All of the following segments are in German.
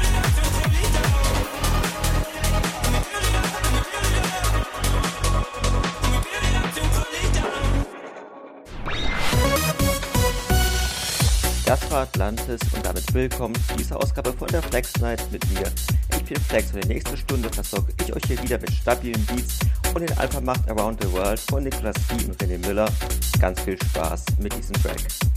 Das war Atlantis und damit willkommen zu dieser Ausgabe von der Flex Night mit mir. Ich bin Flex und in der nächsten Stunde versorge ich euch hier wieder mit stabilen Beats und den Alpha-Macht Around the World von Nicolas D. und René Müller. Ganz viel Spaß mit diesem Track.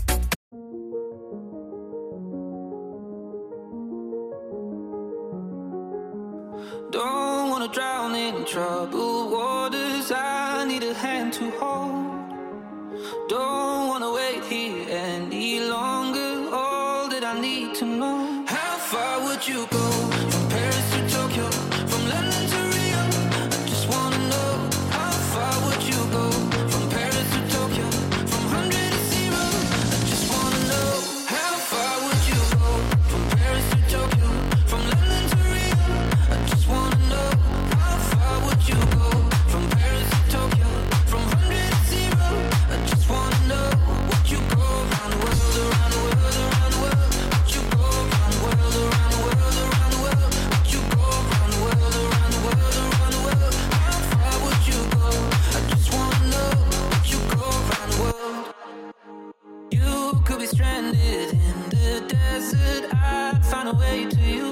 Don't wanna drown in troubled waters, I need a hand to hold. Don't wanna wait here any longer, all that I need to know. How far would you go, from Paris to Tokyo, from London to Rio? I just wanna know, how far would you go, from Paris to Tokyo, from 100 to 0? I just wanna know, how far would you go, from Paris to Tokyo, from London to Rio? I just wanna know, how far would you go, from Paris to Tokyo, from 100 to 0? I just wanna know, would you go around the world, around the world, around the world? Would you go around the world, around the world, around the world? Would you go around the world, around the world, around the world? How far would you go? I just wanna know, would you go around the world? You could be stranded in the desert, I'd find a way to you.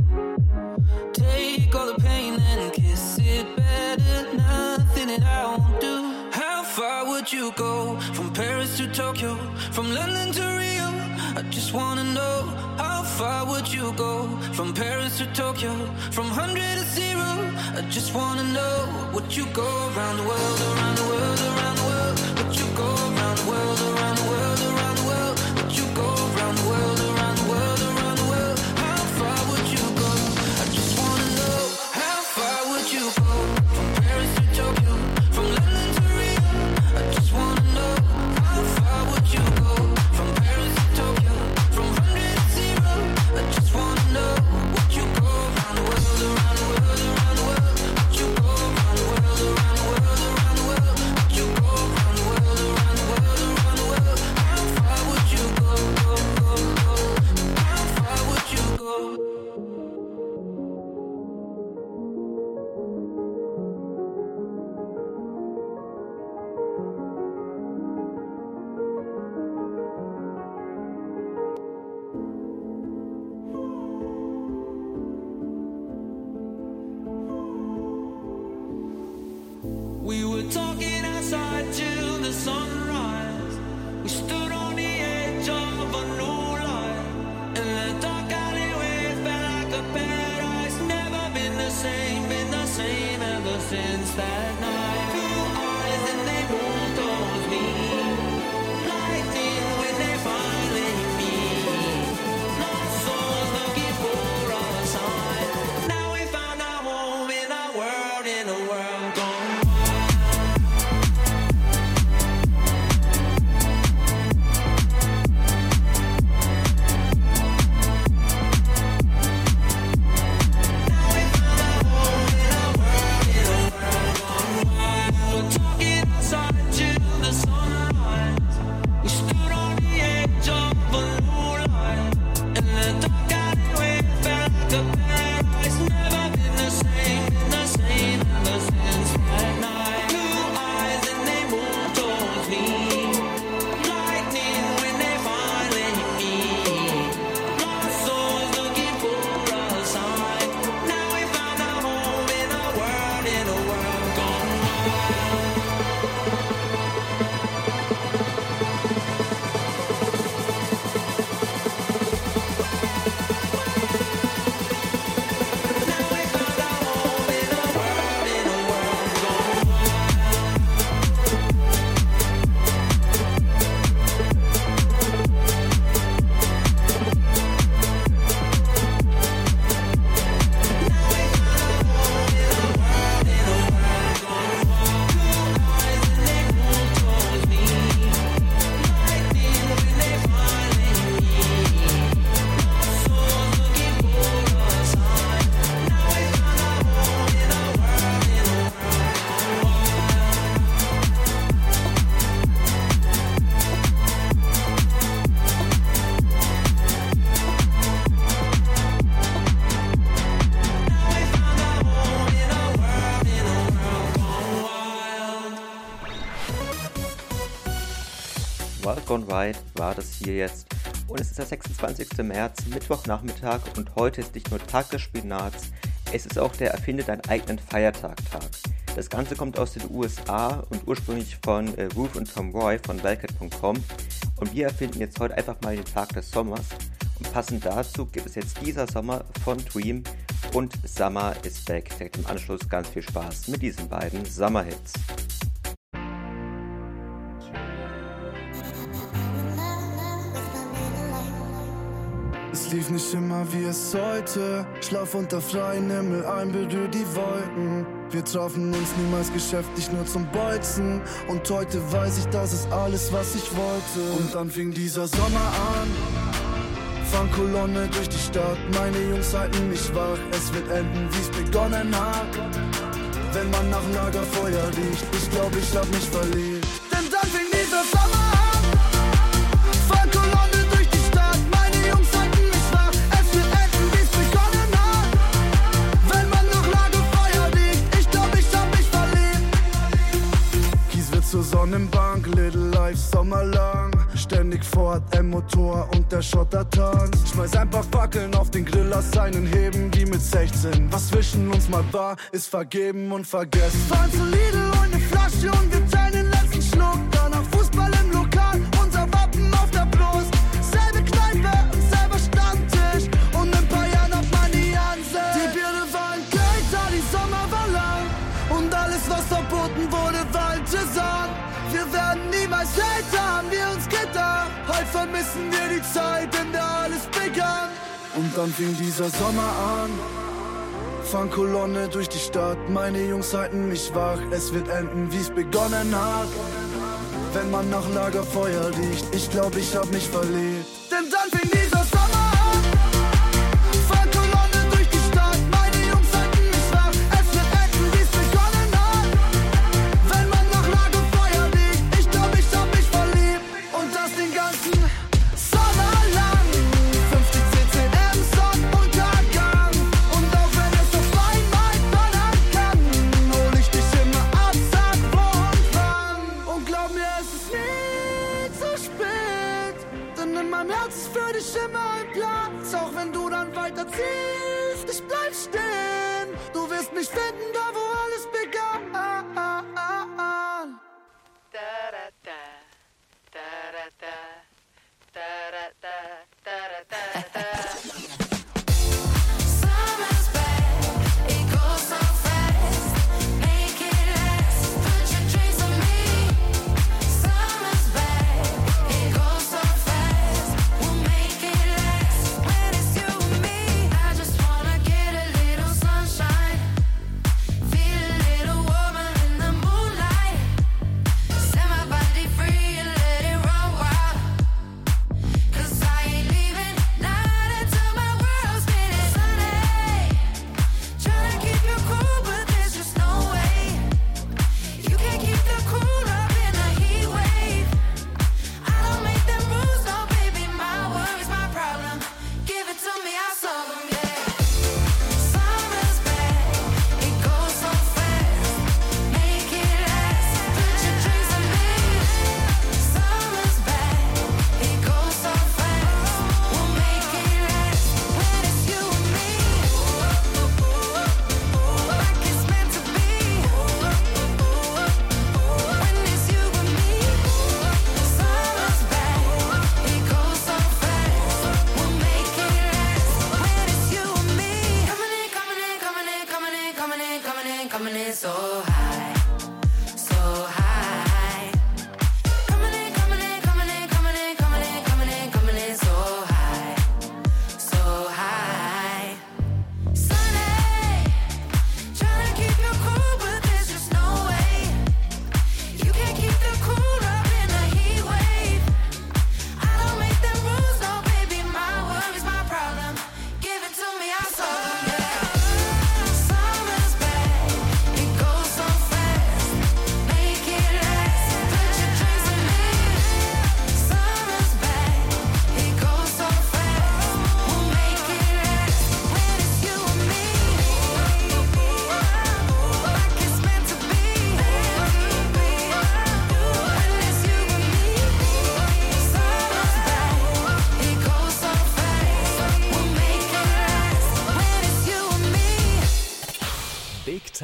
Take all the pain and kiss it better, nothing that I won't do. How far would you go, from Paris to Tokyo, from London to Rio? I just wanna know, how far would you go, from Paris to Tokyo, from 100 to 0? I just wanna know, would you go around the world, around the world, around the world? Would you go around the world, around the world, around the world? Would you go around the world, around the world, around the world? How far would you go? I just wanna know, how far would you go, from Paris to Tokyo, from London to Rio? I just wanna know, how far would you go, from Paris to Tokyo, from 100 to 0? I just wanna know, would you go around the world, around the world, around the world? Would you go around the world, around the world, around the world? Would you go sense that night. Blue eyes and they move towards me. Lightning when they finally meet. Lost souls looking for a sign. Now we found our home in a world gone wild. Talking outside till the sunrise. We stood on the edge of a new light. And the dark alleyway felt like a paradise. Never been the same ever since that night. Blue eyes and they move towards me. Lightning when they finally meet. Lost souls looking for a sign. Now we found our home in a world gone wild. Now we found our home in a world gone wild. Wild Gone Wild war das hier jetzt. Und es ist der 26. März, Mittwochnachmittag, und heute ist nicht nur Tag des Spinats, es ist auch der Erfinde deinen eigenen Feiertag-Tag. Das Ganze kommt aus den USA und ursprünglich von Ruth und Tom Roy von Velvet.com, und wir erfinden jetzt heute einfach mal den Tag des Sommers, und passend dazu gibt es jetzt dieser Sommer von Dream und Summer is Back. Direkt im Anschluss ganz viel Spaß mit diesen beiden Summer-Hits. Es lief nicht immer wie es sollte. Schlaf unter freiem Himmel ein, berühr die Wolken. Wir trafen uns niemals geschäftlich, nur zum Bolzen. Und heute weiß ich, das ist alles, was ich wollte. Und dann fing dieser Sommer an. Fangkolonne durch die Stadt, meine Jungs halten mich wach. Es wird enden, wie's begonnen hat. Wenn man nach Lagerfeuer riecht, ich glaub, ich hab mich verliebt. Denn dann fing dieser Sommer an. Fangkolonne durch die Stadt, meine Jungs halten mich wach. Es wird enden, wie's begonnen hat. Wenn man nach Lagerfeuer riecht, ich glaub, ich hab mich verliebt. Kies wird zur Sonnenbank, Little Life sommerlang. Ständig fort, M-Motor und der Schottertank. Schmeiß ein paar Fackeln auf den Grill, lass einen heben wie mit 16. Was zwischen uns mal war, ist vergeben und vergessen. Fahren zu Lidl und eine Flasche und wir teilen den letzten Schluck. Danach Fußball im Lokal, unser Wappen auf der Brust. Selbe Kneipe und selber Stammtisch. Und in ein paar Jahren hat man die Ansicht. Die Biere waren kalt, da die Sommer war lang. Und alles, was verboten wurde, war interessant. Wir werden niemals älter, haben wir uns gedacht. Heute vermissen wir die Zeit, in der alles begann. Und dann fing dieser Sommer an. Fangkolonne durch die Stadt, meine Jungs halten mich wach. Es wird enden, wie's begonnen hat. Wenn man nach Lagerfeuer riecht, ich glaub, ich hab mich verliebt. Denn dann fing dieser Sommer an. Fangkolonne durch die Stadt, meine Jungs halten mich wach. Es wird enden, wie's begonnen hat. Wenn man nach Lagerfeuer riecht, ich glaub, ich hab mich verliebt. Und das den ganzen Sommer lang. 50 CCM, Sonnenuntergang. Und auch wenn es auf einmal donnern kann, hol ich dich immer ab, sag wo und wann. Und glaub mir, es ist nie zu spät. Denn in meinem Herz ist für dich immer ein Platz. Auch wenn du dann weiterziehst, ich bleib stehen. Du wirst mich finden, da wo alles begann. Summer's back, it goes so fast. Make it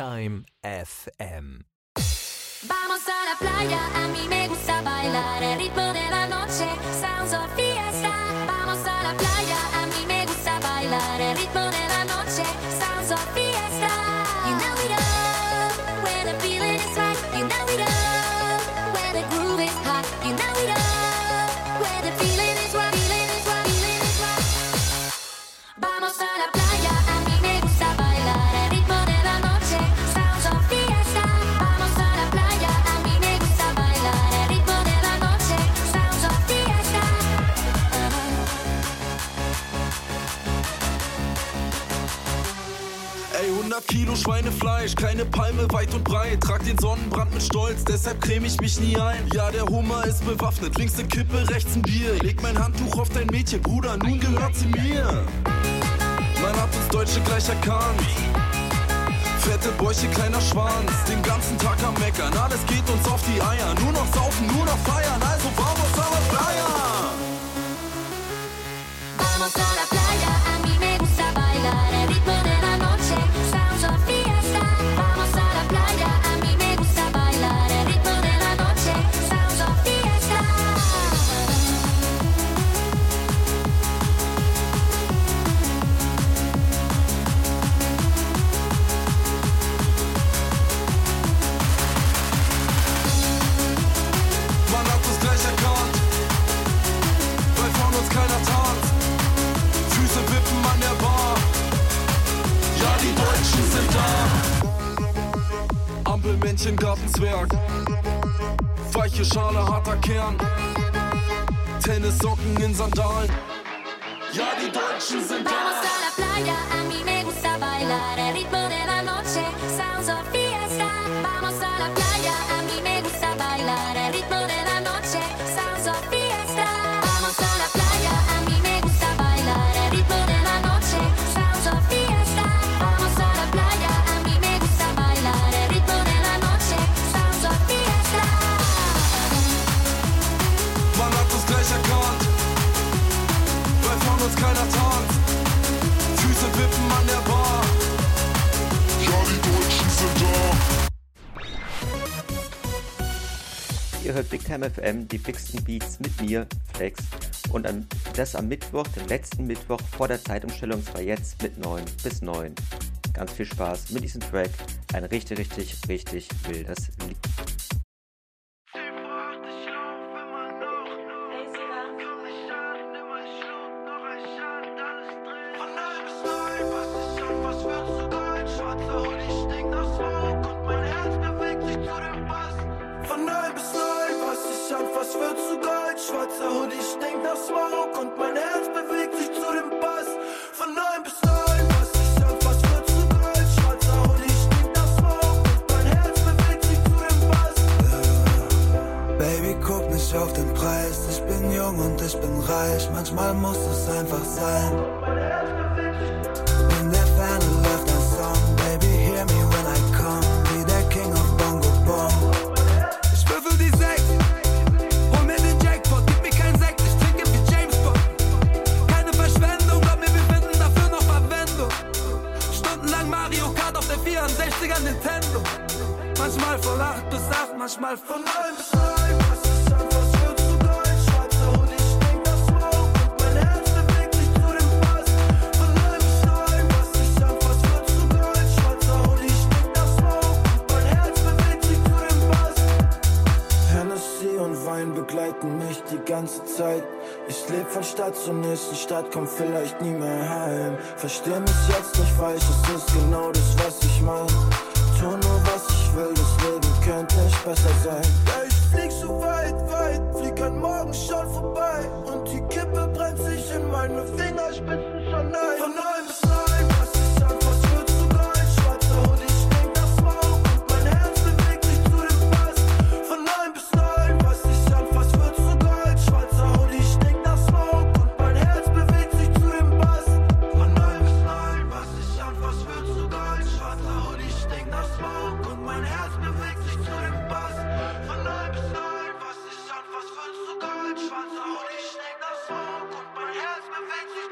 Time FM. Vamos a la playa, a mí me gusta bailar el ritmo de la noche, sounds of fiesta. Vamos a la playa, a mí me gusta bailar el ritmo de la noche, sounds of fiesta. You know it all, where the feeling is right. You know it all, where the groove is hot. You know it all, where the feeling is right, feeling is right, feeling is right. Vamos a la playa, a mí me gusta bailar el ritmo de la noche, sounds of fiesta. Vamos a la playa, a mí me gusta bailar el ritmo de la noche, sounds of fiesta. 100 Kilo Schweinefleisch, keine Palme weit und breit. Trag den Sonnenbrand mit Stolz, deshalb creme ich mich nie ein. Ja, der Hummer ist bewaffnet, links eine Kippe, rechts ein Bier. Leg mein Handtuch auf dein Mädchen, Bruder, nun gehört sie mir. Man hat uns Deutsche gleich erkannt. Fette Bäuche, kleiner Schwanz, den ganzen Tag am Meckern. Alles geht uns auf die Eier, nur noch saufen, nur noch feiern. Also vamos a la playa. Vamos a la playa, a mí me gusta bailar el ritmo de la noche, sounds of fiesta. Vamos a la playa, a mí me gusta bailar el ritmo de la noche, sounds of fiesta. Man hat uns gleich erkannt, weil von uns keiner tanzt. Füße wippen an der Bar, ja, die Deutschen sind da. Ampelmännchen, Gartenzwerg, weiche Schale, harter Kern. Tennissocken in Sandalen, ja, die Deutschen sind Vamos da. a la playa, a mí me gusta bailar el ritmo de la noche, sounds of fiesta. Vamos a la playa, a mí me gusta bailar el ritmo de la noche, sounds of fiesta. Vamos a la playa, a mí me gusta bailar el ritmo de la noche, sounds of fiesta. Vamos a la playa, a mí me gusta bailar el ritmo de la noche, sounds of fiesta. Man hat uns gleich erkannt, weil von uns keiner tanzt. Füße wippen an der Bar, ja, die Deutschen sind da. Ihr hört Big Time FM, die fixen Beats mit mir, Flex. Und das am Mittwoch, den letzten Mittwoch vor der Zeitumstellung, zwar jetzt mit 9 bis 9. Ganz viel Spaß mit diesem Track. Ein richtig wildes Lied. Von 9 bis 9, was ich anfass, wird zu Gold. Schwarzer Hoodie stinkt nach Smoke und mein Herz bewegt sich zu dem Bass. Von 9 bis 9, was ich anfass, wird zu Gold. Schwarzer Hoodie stinkt nach Smoke und mein Herz bewegt sich zu dem Bass. Baby, guck nicht auf den Preis. Ich bin jung und ich bin reich. Manchmal muss es einfach sein. In der Ferne läuft ein Song. Baby, hear me when I come. Wie der King of Bongo Bong. Ich würfel die 6, hol mir den Jackpot. Gib mir keinen Sekt, ich trinke wie James Bond. Keine Verschwendung, glaub mir, wir finden dafür noch Verwendung. Stundenlang Mario Kart auf der 64er Nintendo. Manchmal von 8 bis 8, manchmal von 9 bis 9. Was ich anfass, wird zu Gold. Schwarzer Hoodie stinkt nach Smoke und mein Herz bewegt sich zu dem Bass. Von 9 bis 9, was ich anfass, wird zu Gold. Schwarzer Hoodie stinkt nach Smoke und mein Herz bewegt sich zu dem Bass. Hennessy und Wein begleiten mich die ganze Zeit. Ich leb von Stadt zur nächsten Stadt, komm vielleicht nie mehr heim. Versteh mich jetzt nicht falsch, es ist genau das, was ich mein. Tu nur was ich will, das Leben könnte nicht besser sein. Ja, ich flieg so weit, flieg an morgen schon vorbei. Und die Kippe brennt sich in meine Fingerspitzen schon ein. Von 9 bis 9, was ich anfass, wird zu Gold. Schwarzer Hoodie stinkt nach Smoke und mein Herz bewegt sich zu dem Bass. Von 9 bis 9, was ich anfass, wird zu Gold. Schwarzer Hoodie stinkt nach Smoke und mein Herz bewegt sich zu dem Bass. Von 9 bis 9, was ich anfass, wird zu Gold. Schwarzer Hoodie stinkt nach Smoke und mein Herz bewegt sich zu dem Bass. Von 9 bis 9, was ich anfass, wird zu Gold. Schwarzer Hoodie stinkt nach Smoke und mein Herz bewegt sich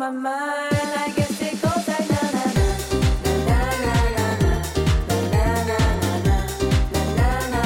my mind. I guess it goes like na na na na na na na na na na na na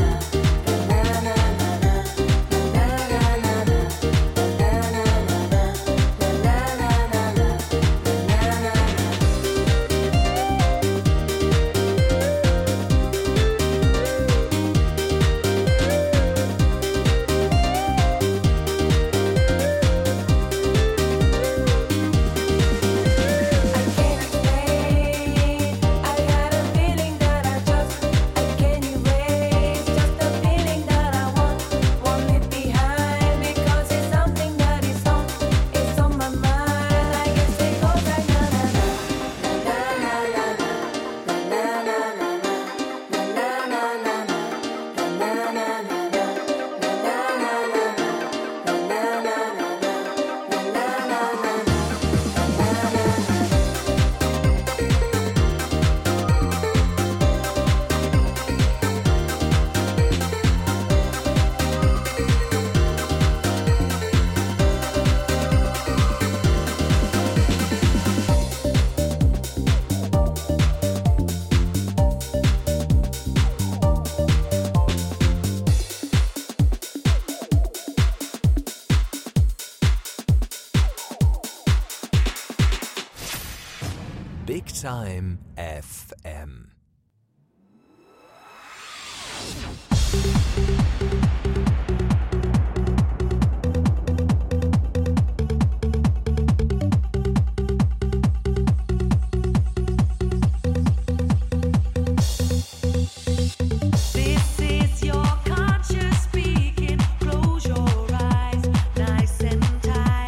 Big Time FM.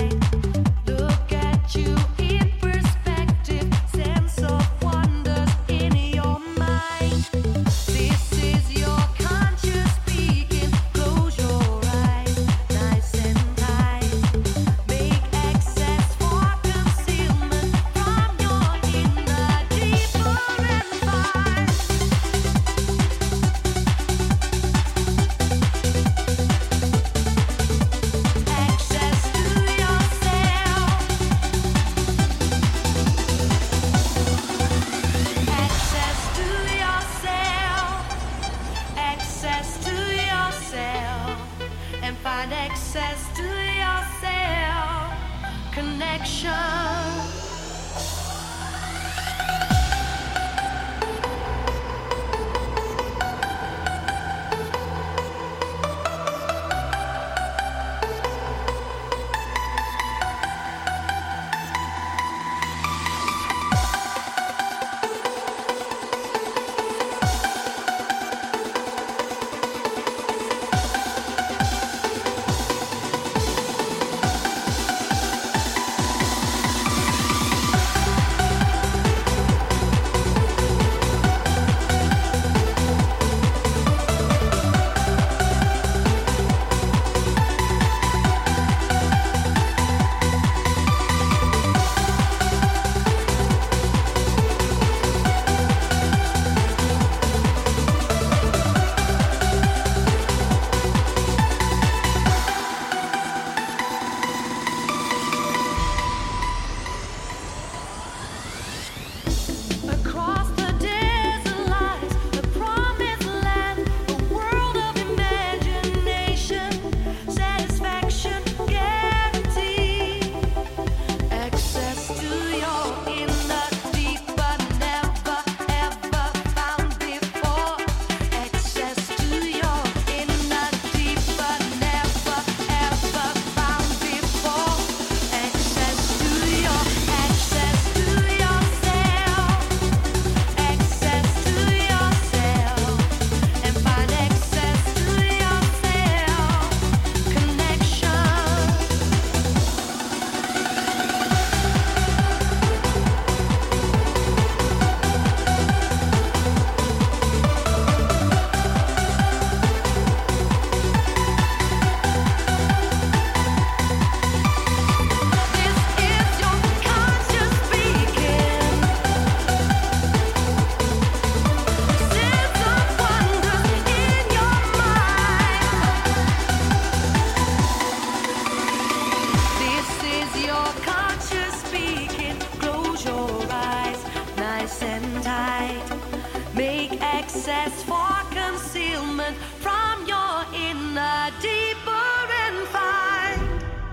Look at you in perspective, sense of wonders. access for concealment from your inner deeper and find.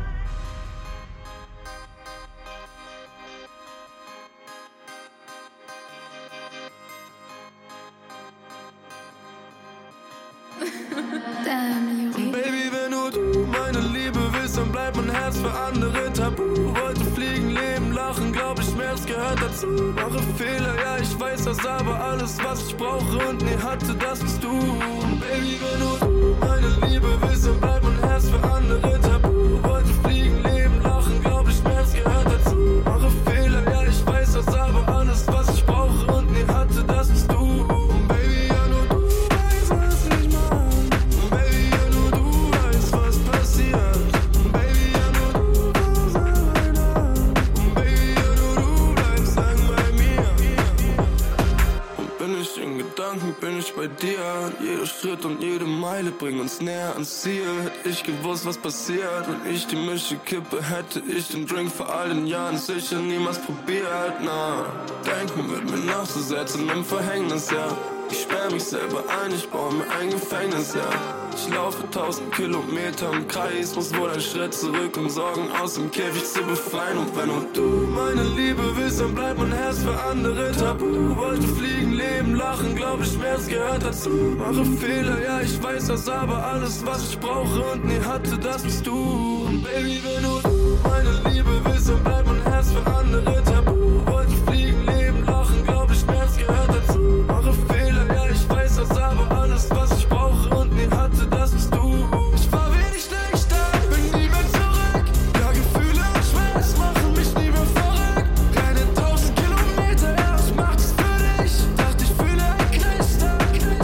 Baby, wenn nur du meine Liebe willst, dann bleibt mein Herz für andere tabu. Wollte fliegen, leben, lachen, glaub ich, Schmerz gehört dazu. Mache Fehler, ja, ich weiß das, aber alles, was ich brauche und nie hatte, das bist du. Baby, wenn nur du meine Liebe willst, dann bleibt mein Herz für andere tabu. Wollte fliegen, leben, lachen, glaub ich, Schmerz gehört dazu. Mache Fehler, ja, ich weiß das, aber alles, was ich brauche und nie hatte, das bist du. Baby, ja, nur du weißt, was ich mach. Baby, ja, nur du weißt, was passiert. Baby, ja, nur du kommst an meine Hand. Baby, ja, nur du bleibst lang bei mir. Und bin ich in Gedanken, bin ich bei dir. Jeder Schritt und jede Meile bringen uns näher ans Ziel. Hätte ich gewusst, was passiert, wenn ich die Mische kippe, hätte ich den Drink vor all den Jahren sicher niemals probiert. Na, denken wird mir nachzusetzen im Verhängnis, ja. Ich sperr mich selber ein, ich baue mir ein Gefängnis, ja. Ich laufe 1000 Kilometer im Kreis, muss wohl einen Schritt zurück, um Sorgen aus dem Käfig zu befreien. Und wenn nur du meine Liebe willst, dann bleibt mein Herz für andere tabu. Wollte fliegen, leben, lachen, glaub ich, Schmerz gehört dazu. Mache Fehler, ja, ich weiß das, aber alles, was ich brauche und nie hatte, das bist du. Und Baby, wenn nur du meine Liebe willst, dann bleibt mein Herz für andere tabu. Wollte fliegen, leben, lachen, glaub ich, Schmerz gehört dazu. Mache Fehler, ja, ich weiß das, aber alles, was ich brauche und nie hatte, das bist du. Ich war wenig schlechter, bin nie mehr zurück. Ja, Gefühle und Schmerz machen mich nie mehr verrückt. Keine 1000 Kilometer, ja, ich mach das für dich. Dachte, ich fühle ein Knistern.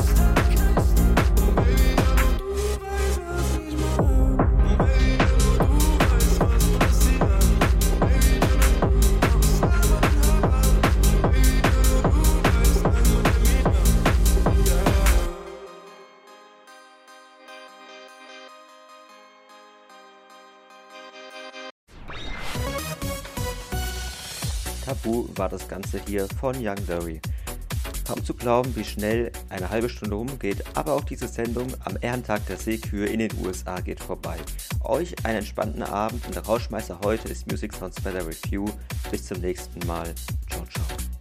Baby, ja, nur du weißt, was ich mach. Baby, ja, nur du weißt, was passiert. Baby, ja, nur du kommst an meine Hand. Baby, ja, nur du bleibst lang bei mir. Tabu war das Ganze hier von Young Dory. Kaum zu glauben, wie schnell eine halbe Stunde rumgeht, aber auch diese Sendung am Ehrentag der Seekühe in den USA geht vorbei. Euch einen entspannten Abend und der Rauschmeißer heute ist Music Sounds Better Review. Bis zum nächsten Mal. Ciao, ciao.